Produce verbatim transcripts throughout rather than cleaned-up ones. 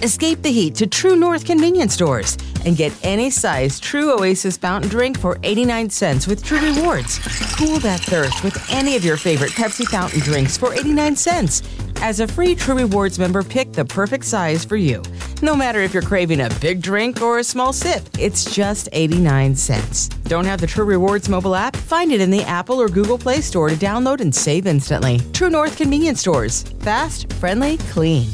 Escape the heat to True North convenience stores and get any size True Oasis fountain drink for eighty-nine cents with True Rewards. Cool that thirst with any of your favorite Pepsi fountain drinks for eighty-nine cents. As a free True Rewards member, pick the perfect size for you. No matter if you're craving a big drink or a small sip, it's just eighty-nine cents. Don't have the True Rewards mobile app? Find it in the Apple or Google Play Store to download and save instantly. True North convenience stores. Fast, friendly, clean.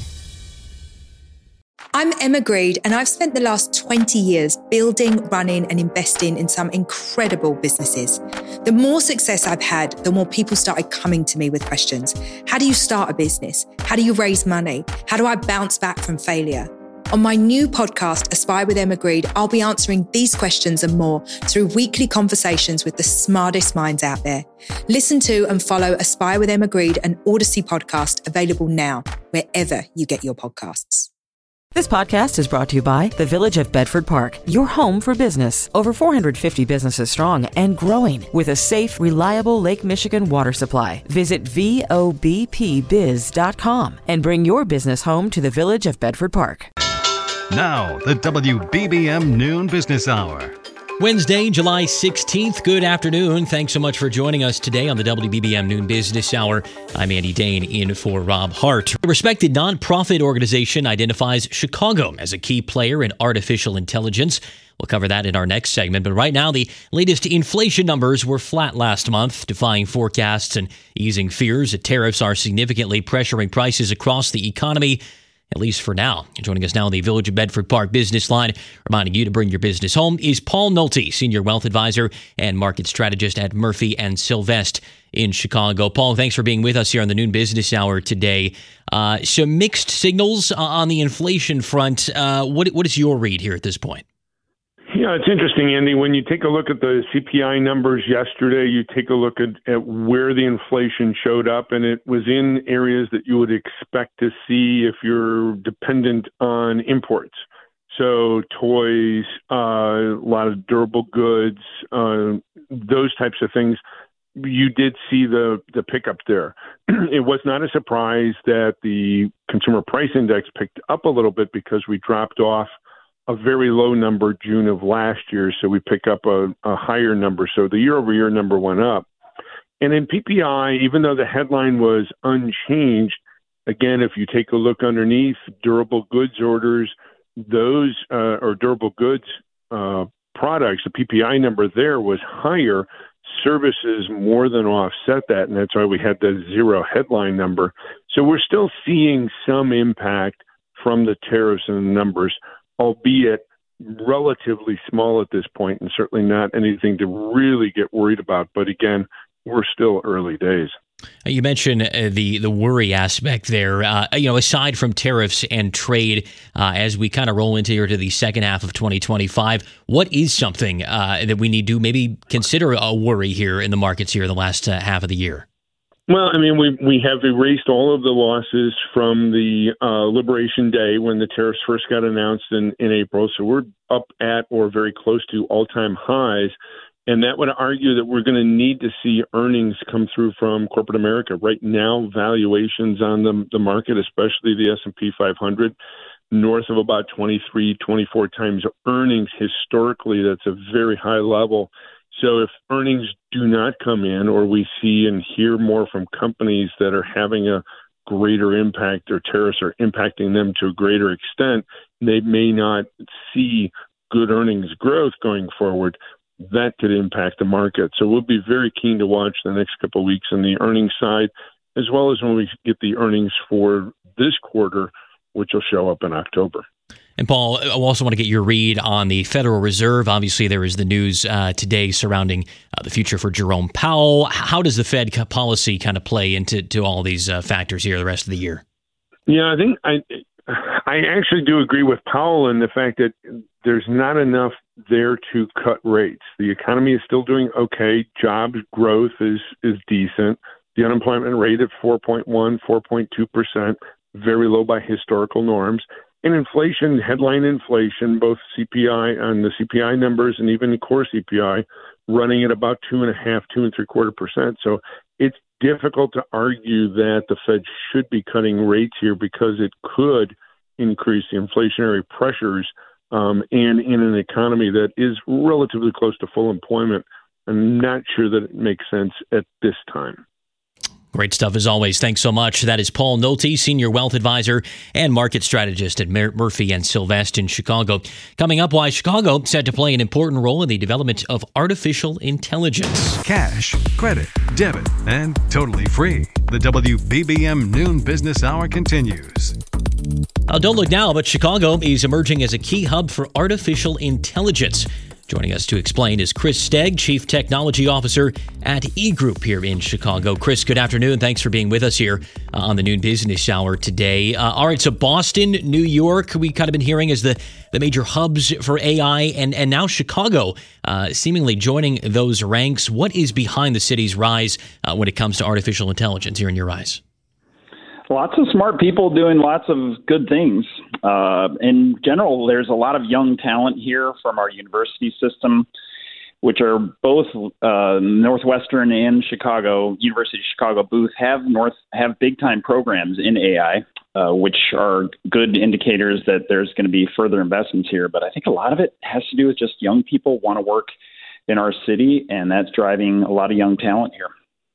I'm Emma Greed, and I've spent the last twenty years building, running, and investing in some incredible businesses. The more success I've had, the more people started coming to me with questions. How do you start a business? How do you raise money? How do I bounce back from failure? On my new podcast, Aspire with Emma Greed, I'll be answering these questions and more through weekly conversations with the smartest minds out there. Listen to and follow Aspire with Emma Greed, an Odyssey podcast, available now, wherever you get your podcasts. This podcast is brought to you by the Village of Bedford Park, your home for business. Over four hundred fifty businesses strong and growing with a safe, reliable Lake Michigan water supply. Visit V O B P biz dot com and bring your business home to the Village of Bedford Park. Now, the W B B M Noon Business Hour. Wednesday, July sixteenth. Good afternoon. Thanks so much for joining us today on the W B B M Noon Business Hour. I'm Andy Dane in for Rob Hart. A respected nonprofit organization identifies Chicago as a key player in artificial intelligence. We'll cover that in our next segment. But right now, the latest inflation numbers were flat last month, defying forecasts and easing fears that tariffs are significantly pressuring prices across the economy, at least for now. Joining us now on the Village of Bedford Park business line, reminding you to bring your business home, is Paul Nolte, Senior Wealth Advisor and Market Strategist at Murphy and Sylvester in Chicago. Paul, thanks for being with us here on the Noon Business Hour today. Uh, some mixed signals on the inflation front. Uh, what What is your read here at this point? Yeah, it's interesting, Andy. When you take a look at the C P I numbers yesterday, you take a look at, at where the inflation showed up, and it was in areas that you would expect to see if you're dependent on imports. So toys, uh, a lot of durable goods, uh, those types of things. You did see the, the pickup there. It was not a surprise that the consumer price index picked up a little bit because we dropped off a very low number June of last year, so we pick up a, a higher number. So the year-over-year number went up. And in P P I, even though the headline was unchanged, again, if you take a look underneath, durable goods orders, those uh, or durable goods uh, products, the P P I number there was higher. Services more than offset that, and that's why we had the zero headline number. So we're still seeing some impact from the tariffs and the numbers, albeit relatively small at this point, and certainly not anything to really get worried about. But again, we're still early days. You mentioned uh, the the worry aspect there. Uh, you know, aside from tariffs and trade, uh, as we kind of roll into here to the second half of twenty twenty-five, what is something uh, that we need to maybe consider a worry here in the markets here in the last uh, half of the year? Well, I mean, we we have erased all of the losses from the uh, Liberation Day when the tariffs first got announced in, in April. So we're up at or very close to all-time highs. And that would argue that we're going to need to see earnings come through from corporate America. Right now, valuations on the, the market, especially the S and P five hundred, north of about twenty-three, twenty-four times earnings. Historically, that's a very high level. So if earnings do not come in, or we see and hear more from companies that are having a greater impact, or tariffs are impacting them to a greater extent, they may not see good earnings growth going forward. That could impact the market. So we'll be very keen to watch the next couple of weeks on the earnings side, as well as when we get the earnings for this quarter, which will show up in October. And Paul, I also want to get your read on the Federal Reserve. Obviously, there is the news uh, today surrounding uh, the future for Jerome Powell. How does the Fed policy kind of play into to all these uh, factors here the rest of the year? Yeah, I think I I actually do agree with Powell in the fact that there's not enough there to cut rates. The economy is still doing okay. Jobs growth is is decent. The unemployment rate at four point one, four point two percent, very low by historical norms. And inflation, headline inflation, both C P I on the C P I numbers and even core C P I, running at about two and a half, two and three quarter percent. So it's difficult to argue that the Fed should be cutting rates here because it could increase, the inflationary pressures, um, and in an economy that is relatively close to full employment, I'm not sure that it makes sense at this time. Great stuff as always. Thanks so much. That is Paul Nolte, Senior Wealth Advisor and Market Strategist at Mer- Murphy and Sylvest in Chicago. Coming up, why Chicago set to play an important role in the development of artificial intelligence. Cash, credit, debit, and totally free. The W B B M Noon Business Hour continues. Uh, don't look now, but Chicago is emerging as a key hub for artificial intelligence. Joining us to explain is Chris Stegg, Chief Technology Officer at eGroup here in Chicago. Chris, good afternoon. Thanks for being with us here uh, on the Noon Business Hour today. Uh, all right, so Boston, New York, we kind of been hearing as the, the major hubs for A I, and, and now Chicago uh, seemingly joining those ranks. What is behind the city's rise uh, when it comes to artificial intelligence here in your eyes? Lots of smart people doing lots of good things. Uh, in general, there's a lot of young talent here from our university system, which are both uh, Northwestern and Chicago, University of Chicago Booth have North have big time programs in A I, uh, which are good indicators that there's going to be further investments here. But I think a lot of it has to do with just young people want to work in our city, and that's driving a lot of young talent here.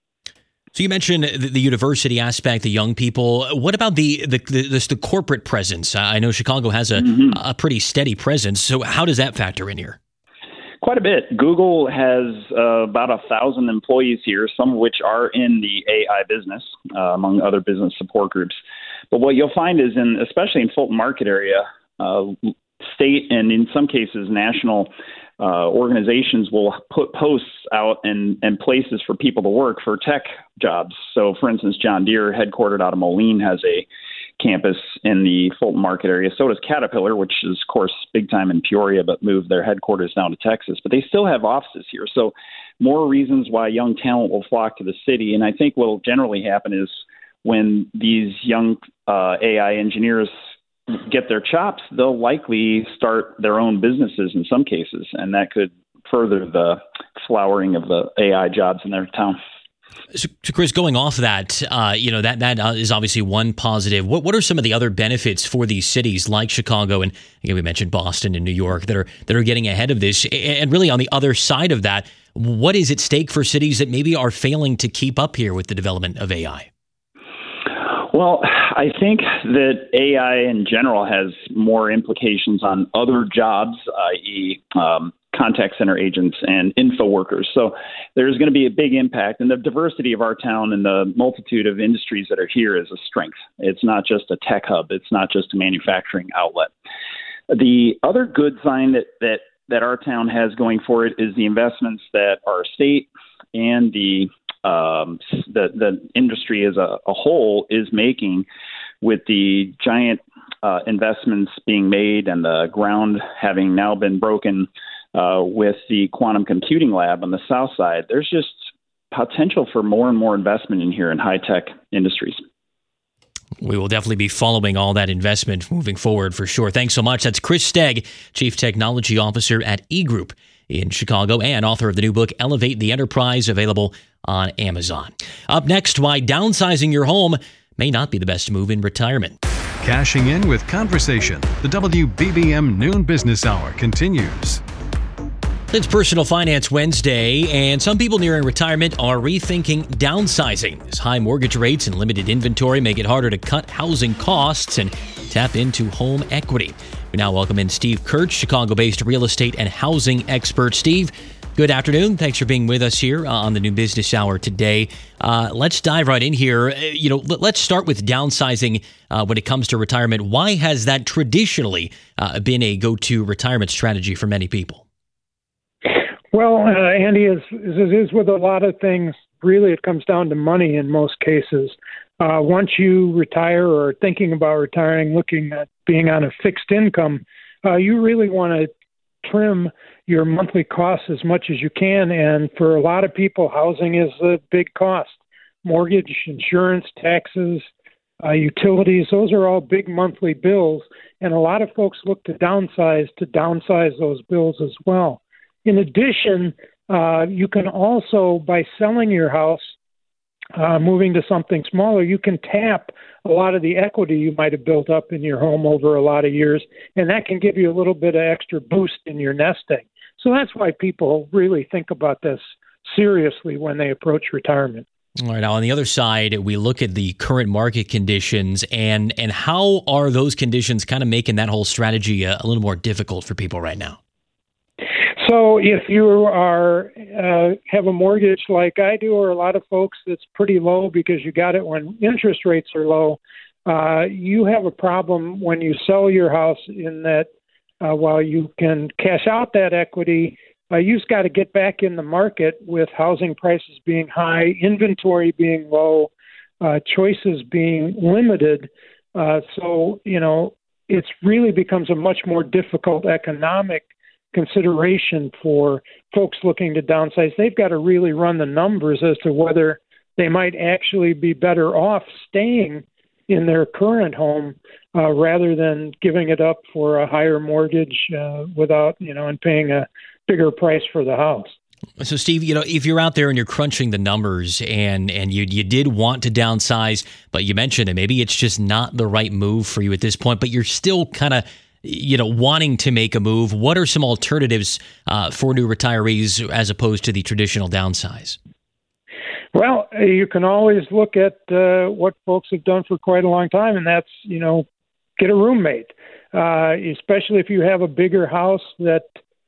So you mentioned the, the university aspect, the young people. What about the the the, the, the corporate presence? I know Chicago has a, mm-hmm. a pretty steady presence. So how does that factor in here? Quite a bit. Google has uh, about a thousand employees here, some of which are in the A I business, uh, among other business support groups. But what you'll find is, in especially in Fulton Market area, uh, state and in some cases national Uh, organizations will put posts out and, and places for people to work for tech jobs. So, for instance, John Deere, headquartered out of Moline, has a campus in the Fulton Market area. So does Caterpillar, which is, of course, big time in Peoria, but moved their headquarters down to Texas. But they still have offices here. So more reasons why young talent will flock to the city. And I think what will generally happen is when these young uh, A I engineers get their chops, they'll likely start their own businesses in some cases, and that could further the flowering of the A I jobs in their town. So, so Chris, going off that, uh, you know, that that uh, is obviously one positive. What what are some of the other benefits for these cities like Chicago and again we mentioned Boston and New York that are that are getting ahead of this? And really on the other side of that, what is at stake for cities that maybe are failing to keep up here with the development of A I? Well, I think that A I in general has more implications on other jobs, that is, um, contact center agents and info workers. So there's going to be a big impact. And the diversity of our town and the multitude of industries that are here is a strength. It's not just a tech hub. It's not just a manufacturing outlet. The other good sign that, that, that our town has going for it is the investments that our state and the Um, the, the industry as a, a whole is making with the giant uh, investments being made and the ground having now been broken uh, with the quantum computing lab on the south side. There's just potential for more and more investment in here in high-tech industries. We will definitely be following all that investment moving forward for sure. Thanks so much. That's Chris Stegg, Chief Technology Officer at eGroup in Chicago and author of the new book, Elevate the Enterprise, available on Amazon. Up next, why downsizing your home may not be the best move in retirement. Cashing in with conversation. The W B B M Noon Business Hour continues. It's Personal Finance Wednesday, and some people nearing retirement are rethinking downsizing as high mortgage rates and limited inventory make it harder to cut housing costs and tap into home equity. We now welcome in Steve Kurtz, Chicago-based real estate and housing expert. Steve, good afternoon. Thanks for being with us here on the New Business Hour today. Uh, let's dive right in here. You know, let's start with downsizing uh, when it comes to retirement. Why has that traditionally uh, been a go-to retirement strategy for many people? Well, uh, Andy, as, as it is with a lot of things, really it comes down to money in most cases. Uh, once you retire or are thinking about retiring, looking at being on a fixed income, uh, you really want to trim your monthly costs as much as you can. And for a lot of people, housing is a big cost. Mortgage, insurance, taxes, uh, utilities, those are all big monthly bills. And a lot of folks look to downsize to downsize those bills as well. In addition, uh, you can also, by selling your house, uh, moving to something smaller, you can tap a lot of the equity you might have built up in your home over a lot of years, and that can give you a little bit of extra boost in your nesting. So that's why people really think about this seriously when they approach retirement. All right. Now, on the other side, we look at the current market conditions, and and how are those conditions kind of making that whole strategy a, a little more difficult for people right now? So if you are uh, have a mortgage like I do, or a lot of folks, that's pretty low because you got it when interest rates are low, uh, you have a problem when you sell your house in that uh, while you can cash out that equity, uh, you just got to get back in the market with housing prices being high, inventory being low, uh, choices being limited. Uh, so, you know, it's really becomes a much more difficult economic consideration for folks looking to downsize. They've got to really run the numbers as to whether they might actually be better off staying in their current home uh, rather than giving it up for a higher mortgage uh, without, you know, and paying a bigger price for the house. So, Steve, you know, if you're out there and you're crunching the numbers and and you you did want to downsize, but you mentioned that maybe it's just not the right move for you at this point, but you're still kind of, you know, wanting to make a move, what are some alternatives uh, for new retirees as opposed to the traditional downsize? Well, you can always look at uh, what folks have done for quite a long time, and that's, you know, get a roommate, uh, especially if you have a bigger house that,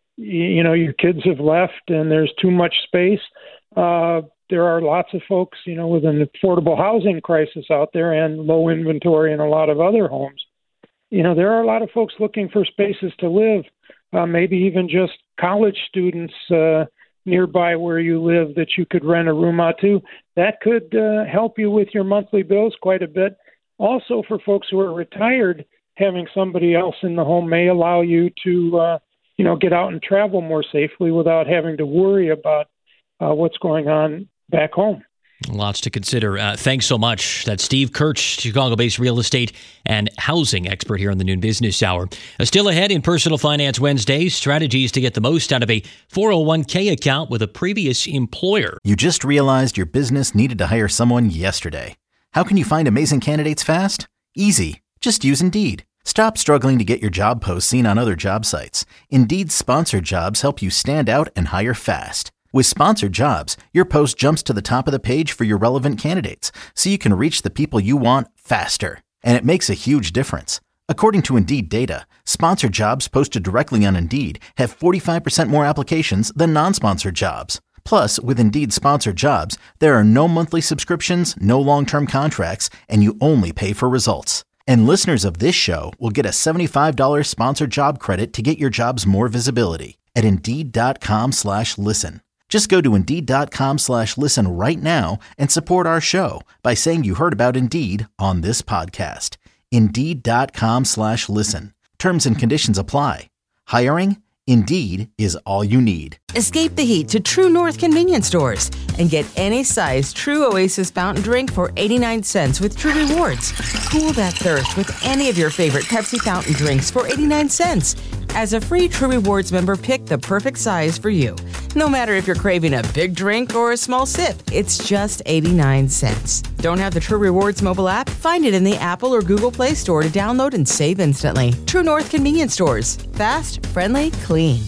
you know, your kids have left and there's too much space. Uh, there are lots of folks, you know, with an affordable housing crisis out there and low inventory in a lot of other homes. You know, there are a lot of folks looking for spaces to live, uh, maybe even just college students uh, nearby where you live that you could rent a room out to. That could uh, help you with your monthly bills quite a bit. Also, for folks who are retired, having somebody else in the home may allow you to, uh, you know, get out and travel more safely without having to worry about uh, what's going on back home. Lots to consider. Uh, thanks so much. That's Steve Kirch, Chicago-based real estate and housing expert here on the Noon Business Hour. Uh, still ahead in Personal Finance Wednesday, strategies to get the most out of a four oh one k account with a previous employer. You just realized your business needed to hire someone yesterday. How can you find amazing candidates fast? Easy. Just use Indeed. Stop struggling to get your job posts seen on other job sites. Indeed's sponsored jobs help you stand out and hire fast. With sponsored jobs, your post jumps to the top of the page for your relevant candidates, so you can reach the people you want faster. And it makes a huge difference. According to Indeed data, sponsored jobs posted directly on Indeed have forty-five percent more applications than non-sponsored jobs. Plus, with Indeed sponsored jobs, there are no monthly subscriptions, no long-term contracts, and you only pay for results. And listeners of this show will get a seventy-five dollars sponsored job credit to get your jobs more visibility at Indeed.com slash listen. Just go to Indeed.com slash listen right now and support our show by saying you heard about Indeed on this podcast. Indeed.com slash listen. Terms and conditions apply. Hiring? Indeed is all you need. Escape the heat to True North convenience stores and get any size True Oasis fountain drink for eighty-nine cents with True Rewards. Cool that thirst with any of your favorite Pepsi fountain drinks for eighty-nine cents. As a free True Rewards member, pick the perfect size for you. No matter if you're craving a big drink or a small sip, it's just eighty-nine cents. Don't have the True Rewards mobile app? Find it in the Apple or Google Play Store to download and save instantly. True North convenience stores. Fast, friendly, clean.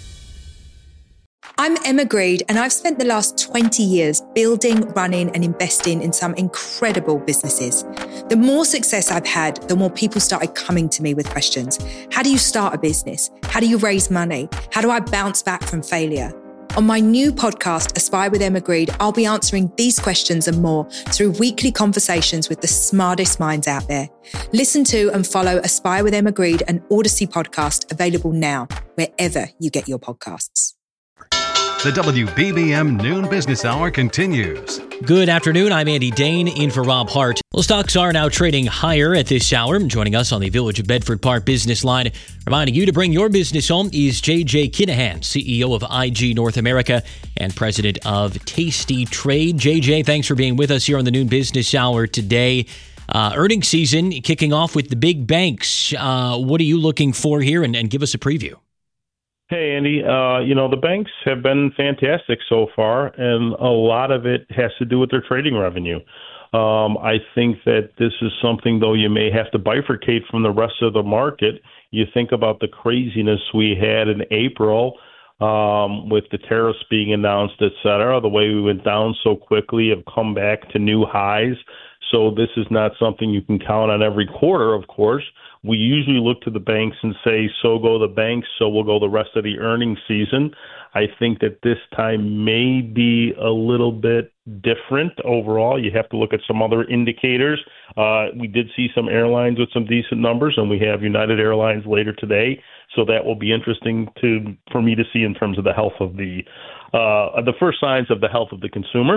I'm Emma Greed, and I've spent the last twenty years building, running, and investing in some incredible businesses. The more success I've had, the more people started coming to me with questions. How do you start a business? How do you raise money? How do I bounce back from failure? On my new podcast, Aspire with Emma Greed, I'll be answering these questions and more through weekly conversations with the smartest minds out there. Listen to and follow Aspire with Emma Greed, an Odyssey podcast, available now, wherever you get your podcasts. The W B B M Noon Business Hour continues. Good afternoon. I'm Andy Dane in for Rob Hart. Well, stocks are now trading higher at this hour. Joining us on the Village of Bedford Park business line, reminding you to bring your business home, is J J Kinahan, C E O of I G North America and president of Tasty Trade. J J, thanks for being with us here on the Noon Business Hour today. Uh, earnings season kicking off with the big banks. Uh, what are you looking for here? And, and give us a preview. Hey, Andy. Uh, you know, the banks have been fantastic so far, and a lot of it has to do with their trading revenue. Um, I think that this is something, though, you may have to bifurcate from the rest of the market. You think about the craziness we had in April um, with the tariffs being announced, et cetera, the way we went down so quickly, have come back to new highs. So this is not something you can count on every quarter, of course. We usually look to the banks and say, so go the banks, so we'll go the rest of the earnings season. I think that this time may be a little bit different overall. You have to look at some other indicators. Uh, we did see some airlines with some decent numbers, and we have United Airlines later today. So that will be interesting to for me to see in terms of the health of the uh, the first signs of the health of the consumer.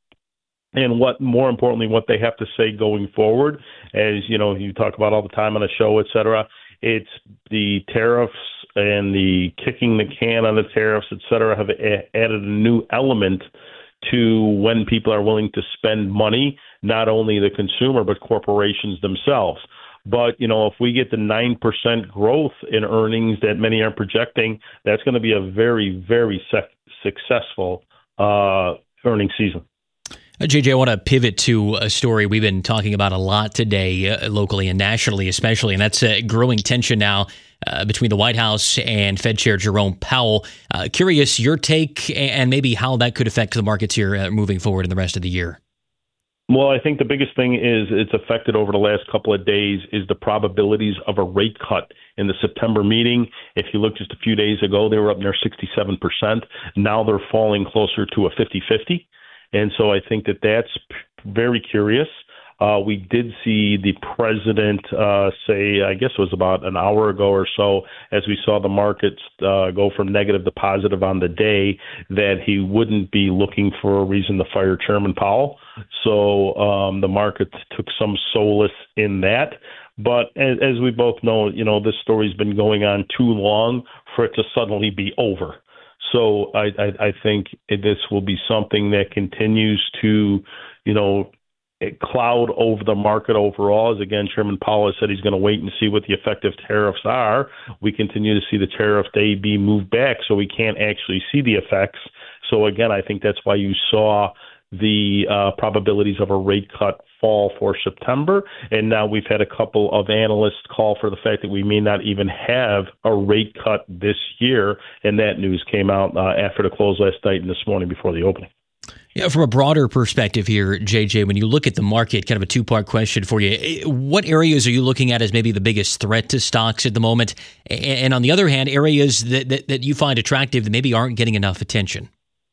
And what, more importantly, what they have to say going forward, as you know, you talk about all the time on the show, et cetera. It's the tariffs and the kicking the can on the tariffs, et cetera, have a- added a new element to when people are willing to spend money, not only the consumer, but corporations themselves. But, you know, if we get the nine percent growth in earnings that many are projecting, that's going to be a very, very sec- successful uh, earnings season. Uh, J J, I want to pivot to a story we've been talking about a lot today, uh, locally and nationally especially, and that's uh, growing tension now uh, between the White House and Fed Chair Jerome Powell. Uh, curious your take and maybe how that could affect the markets here uh, moving forward in the rest of the year. Well, I think the biggest thing is it's affected over the last couple of days is the probabilities of a rate cut in the September meeting. If you look just a few days ago, they were up near sixty-seven percent. Now they're falling closer to a fifty-fifty. And so I think that that's very curious. Uh, we did see the president uh, say, I guess it was about an hour ago or so, as we saw the markets uh, go from negative to positive on the day, that he wouldn't be looking for a reason to fire Chairman Powell. So um, the market took some solace in that. But as, as we both know, you know, this story's been going on too long for it to suddenly be over. So I, I, I think this will be something that continues to, you know, cloud over the market overall. As again, Chairman Powell has said he's going to wait and see what the effective tariffs are. We continue to see the tariff A be moved back, so we can't actually see the effects. So again, I think that's why you saw the uh, probabilities of a rate cut fall for September. And now we've had a couple of analysts call for the fact that we may not even have a rate cut this year. And that news came out uh, after the close last night and this morning before the opening. Yeah, from a broader perspective here, J J, when you look at the market, kind of a two-part question for you. What areas are you looking at as maybe the biggest threat to stocks at the moment? And on the other hand, areas that, that, that you find attractive that maybe aren't getting enough attention?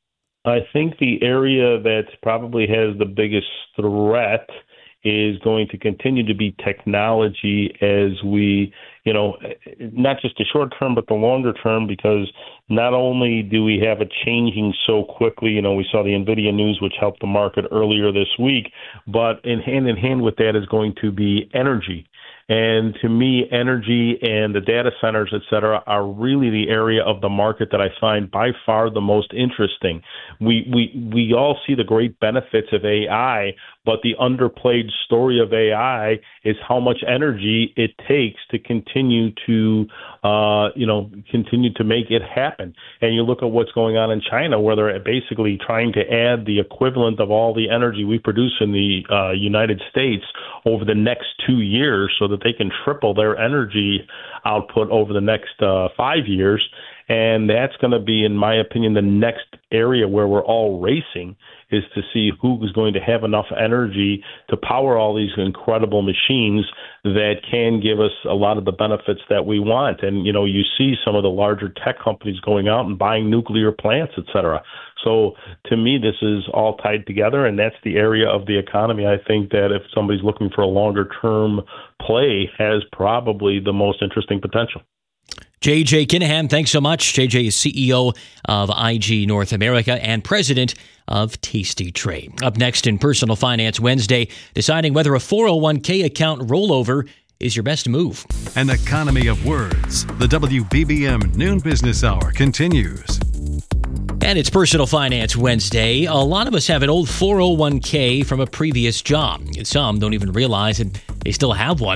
I think the area that probably has the biggest threat is going to continue to be technology as we, you know, not just the short term, but the longer term, because not only do we have it changing so quickly, you know, we saw the NVIDIA news, which helped the market earlier this week, but in hand in hand with that is going to be energy. And to me, energy and the data centers, et cetera, are really the area of the market that I find by far the most interesting. We we we all see the great benefits of A I, but the underplayed story of A I is how much energy it takes to continue to, uh, you know, continue to make it happen. And you look at what's going on in China, where they're basically trying to add the equivalent of all the energy we produce in the uh, United States over the next two years so that they can triple their energy output over the next uh, five years. And that's going to be, in my opinion, the next area where we're all racing, is to see who is going to have enough energy to power all these incredible machines that can give us a lot of the benefits that we want. And, you know, you see some of the larger tech companies going out and buying nuclear plants, et cetera. So to me, this is all tied together, and that's the area of the economy I think that if somebody's looking for a longer term play has probably the most interesting potential. J J Kinahan, thanks so much. J J is C E O of I G North America and president of Tasty Trade. Up next in Personal Finance Wednesday, deciding whether a four oh one k account rollover is your best move. An economy of words. The W B B M Noon Business Hour continues. And it's Personal Finance Wednesday. A lot of us have an old four oh one k from a previous job. Some don't even realize that they still have one.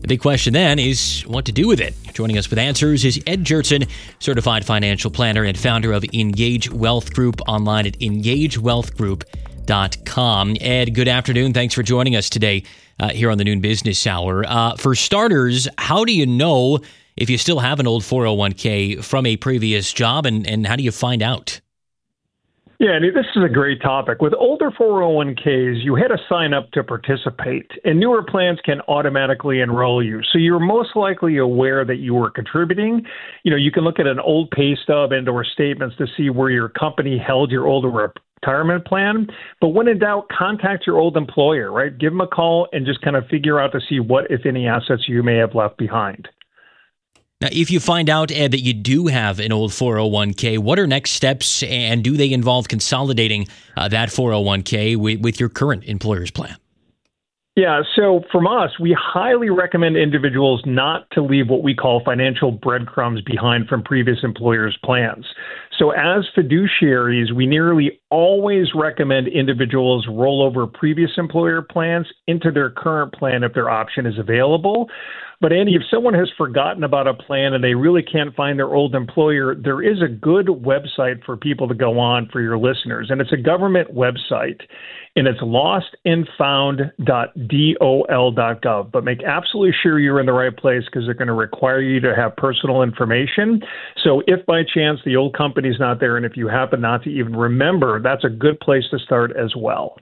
The big question then is what to do with it. Joining us with answers is Ed Jurtson, certified financial planner and founder of Engage Wealth Group, online at engage wealth group dot com. Ed, good afternoon. Thanks for joining us today uh, here on the Noon Business Hour. Uh, for starters, how do you know if you still have an old four oh one k from a previous job, and, and how do you find out? Yeah, and this is a great topic. With older four oh one k's, you had to sign up to participate, and newer plans can automatically enroll you. So you're most likely aware that you were contributing. You know, you can look at an old pay stub and or statements to see where your company held your older retirement plan. But when in doubt, contact your old employer, right? Give them a call and just kind of figure out to see what, if any, assets you may have left behind. Now, if you find out, Ed, that you do have an old four oh one k, what are next steps, and do they involve consolidating uh, that four oh one k with, with your current employer's plan? Yeah, so from us, we highly recommend individuals not to leave what we call financial breadcrumbs behind from previous employers' plans. So as fiduciaries, we nearly always recommend individuals roll over previous employer plans into their current plan if their option is available. But Andy, if someone has forgotten about a plan and they really can't find their old employer, there is a good website for people to go on for your listeners, and it's a government website, and it's lost and found dot dol dot gov. But make absolutely sure you're in the right place, because they're going to require you to have personal information. So if by chance the old company's not there, and if you happen not to even remember, that's a good place to start as well.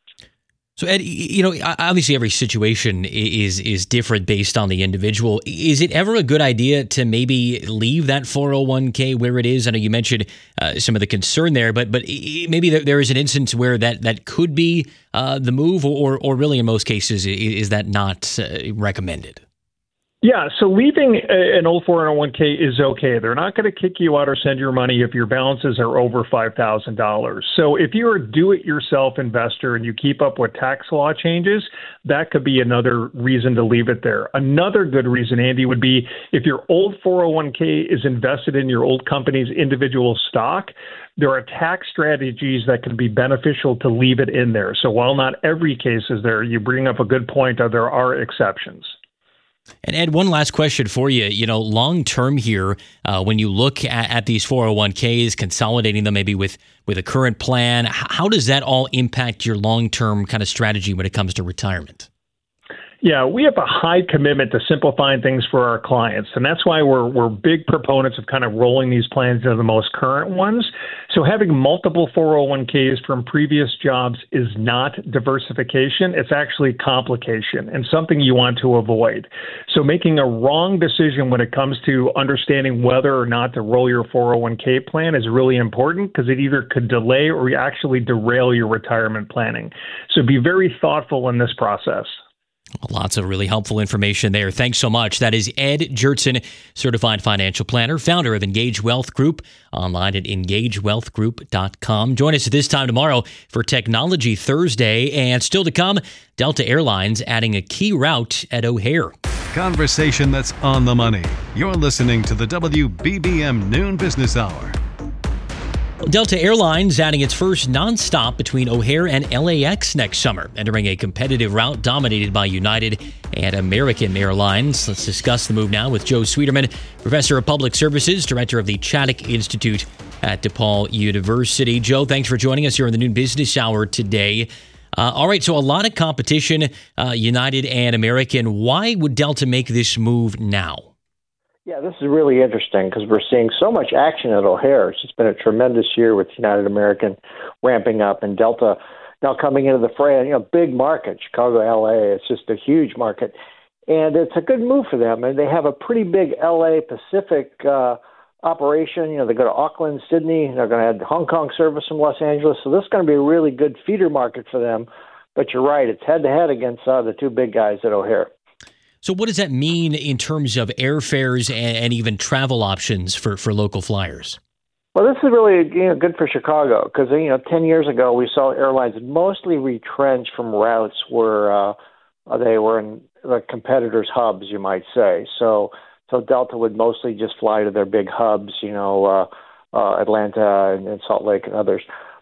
So, Ed, you know, obviously every situation is is different based on the individual. Is it ever a good idea to maybe leave that four oh one k where it is? I know you mentioned uh, some of the concern there, but but maybe there, there is an instance where that, that could be uh, the move, or or really in most cases, is that not uh, recommended? Yeah, so leaving an old four oh one k is okay. They're not going to kick you out or send your money if your balances are over five thousand dollars. So if you're a do-it-yourself investor and you keep up with tax law changes, that could be another reason to leave it there. Another good reason, Andy, would be if your old four oh one k is invested in your old company's individual stock, there are tax strategies that can be beneficial to leave it in there. So while not every case is there, you bring up a good point, or there are exceptions. And Ed, one last question for you. You know, long term here, uh, when you look at, at these four oh one k's, consolidating them maybe with, with a current plan, how does that all impact your long term kind of strategy when it comes to retirement? Yeah, we have a high commitment to simplifying things for our clients, and that's why we're we're big proponents of kind of rolling these plans into the most current ones. So having multiple four oh one k's from previous jobs is not diversification. It's actually complication and something you want to avoid. So making a wrong decision when it comes to understanding whether or not to roll your four oh one k plan is really important, because it either could delay or actually derail your retirement planning. So be very thoughtful in this process. Lots of really helpful information there. Thanks so much. That is Ed Jurtson, certified financial planner, founder of Engage Wealth Group, online at engage wealth group dot com. Join us at this time tomorrow for Technology Thursday. And still to come, Delta Airlines adding a key route at O'Hare. Conversation that's on the money. You're listening to the W B B M Noon Business Hour. Delta Airlines adding its first nonstop between O'Hare and L A X next summer, entering a competitive route dominated by United and American Airlines. Let's discuss the move now with Joe Sweeterman, Professor of Public Services, Director of the Chaddick Institute at DePaul University. Joe, thanks for joining us here on the Noon Business Hour today. Uh, all right, so a lot of competition, uh, United and American. Why would Delta make this move now? Yeah, this is really interesting because we're seeing so much action at O'Hare. It's just been a tremendous year with United American ramping up and Delta now coming into the fray. You know, big market, Chicago, L A. It's just a huge market. And it's a good move for them. And they have a pretty big L A Pacific uh, operation. You know, they go to Auckland, Sydney. They're going to add Hong Kong service from Los Angeles. So this is going to be a really good feeder market for them. But you're right, it's head-to-head against uh, the two big guys at O'Hare. So what does that mean in terms of airfares and, and even travel options for, for local flyers? Well, this is really you know, good for Chicago because, you know, ten years ago we saw airlines mostly retrench from routes where uh, they were in the competitors' hubs, you might say. So so Delta would mostly just fly to their big hubs, you know, uh, uh, Atlanta and, and Salt Lake and others.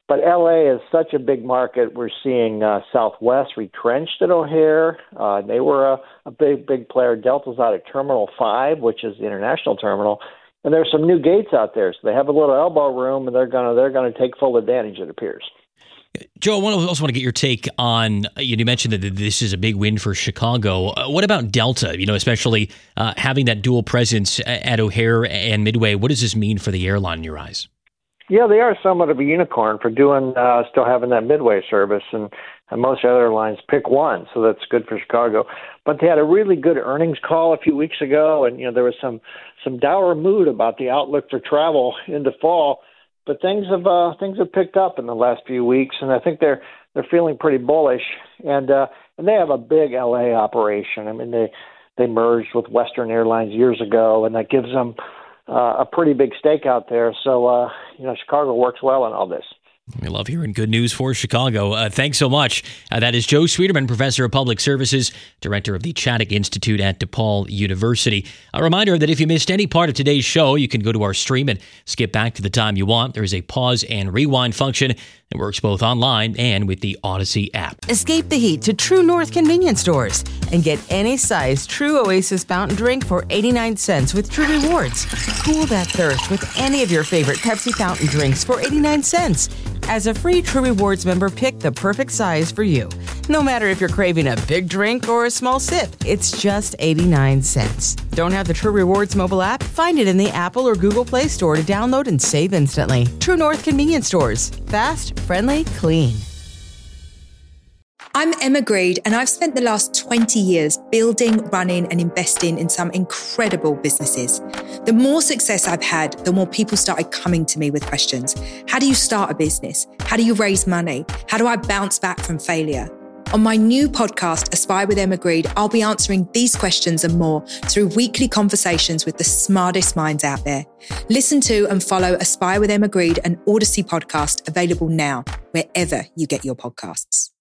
But L A is such a big market. We're seeing uh, Southwest retrenched at O'Hare. Uh, they were a, a big, big player. Delta's out at Terminal five, which is the international terminal. And there's some new gates out there. So they have a little elbow room, and they're going to they're going to take full advantage, it appears. Joe, I also want to get your take on, you mentioned that this is a big win for Chicago. Uh, what about Delta, you know, especially uh, having that dual presence at O'Hare and Midway? What does this mean for the airline in your eyes? Yeah, they are somewhat of a unicorn for doing, uh, still having that Midway service, and, and most other airlines pick one, so that's good for Chicago. But they had a really good earnings call a few weeks ago, and you know there was some some dour mood about the outlook for travel into fall. But things have uh, things have picked up in the last few weeks, and I think they're they're feeling pretty bullish. And uh, and they have a big L A operation. I mean, they they merged with Western Airlines years ago, and that gives them uh, a pretty big stake out there. So uh, you know, Chicago works well in all this. We love hearing good news for Chicago. Uh, thanks so much. Uh, that is Joe Sweeterman, Professor of Public Services, Director of the Chaddick Institute at DePaul University. A reminder that if you missed any part of today's show, you can go to our stream and skip back to the time you want. There is a pause and rewind function that works both online and with the Odyssey app. Escape the heat to True North convenience stores and get any size True Oasis fountain drink for eighty-nine cents with True Rewards. Cool that thirst with any of your favorite Pepsi fountain drinks for eighty-nine cents. As a free True Rewards member, pick the perfect size for you. No matter if you're craving a big drink or a small sip, it's just eighty-nine cents. Don't have the True Rewards mobile app? Find it in the Apple or Google Play Store to download and save instantly. True North convenience stores. Fast, friendly, clean. I'm Emma Greed, and I've spent the last twenty years building, running, and investing in some incredible businesses. The more success I've had, the more people started coming to me with questions. How do you start a business? How do you raise money? How do I bounce back from failure? On my new podcast, Aspire with Emma Greed, I'll be answering these questions and more through weekly conversations with the smartest minds out there. Listen to and follow Aspire with Emma Greed, an Odyssey podcast available now, wherever you get your podcasts.